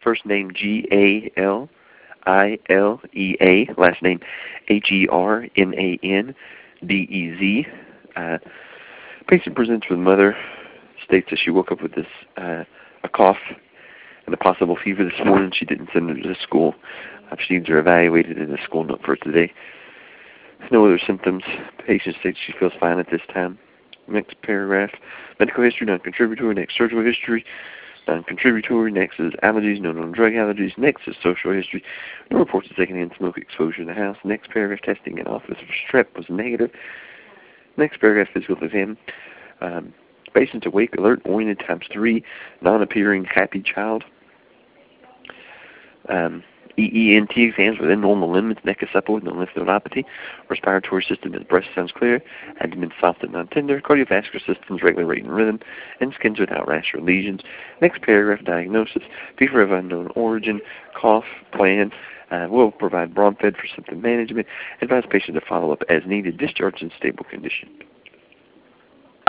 First name Galilea, last name Hernandez. Patient presents with mother, states that she woke up with this a cough and a possible fever this morning. She didn't send her to school. She needs her evaluated in the school note for today. No other symptoms. Patient states she feels fine at this time. Next paragraph. Medical history, non-contributory. Next, surgical history, non-contributory. Next is allergies, no known drug allergies. Next is social history. No reports of secondhand smoke exposure in the house. Next paragraph, testing in office for strep was negative. Next paragraph, physical exam. Patient awake, alert, oriented ×3, non-appearing, happy child. EENT exams within normal limits, neck is supple with no lymph nodopathy, respiratory system is breast sounds clear, abdomen soft and non-tender, cardiovascular system is regular rate and rhythm, and skin's without rash or lesions. Next paragraph, diagnosis, fever of unknown origin, cough, plan, will provide Bronfed for symptom management, advise patient to follow up as needed, discharge in stable condition.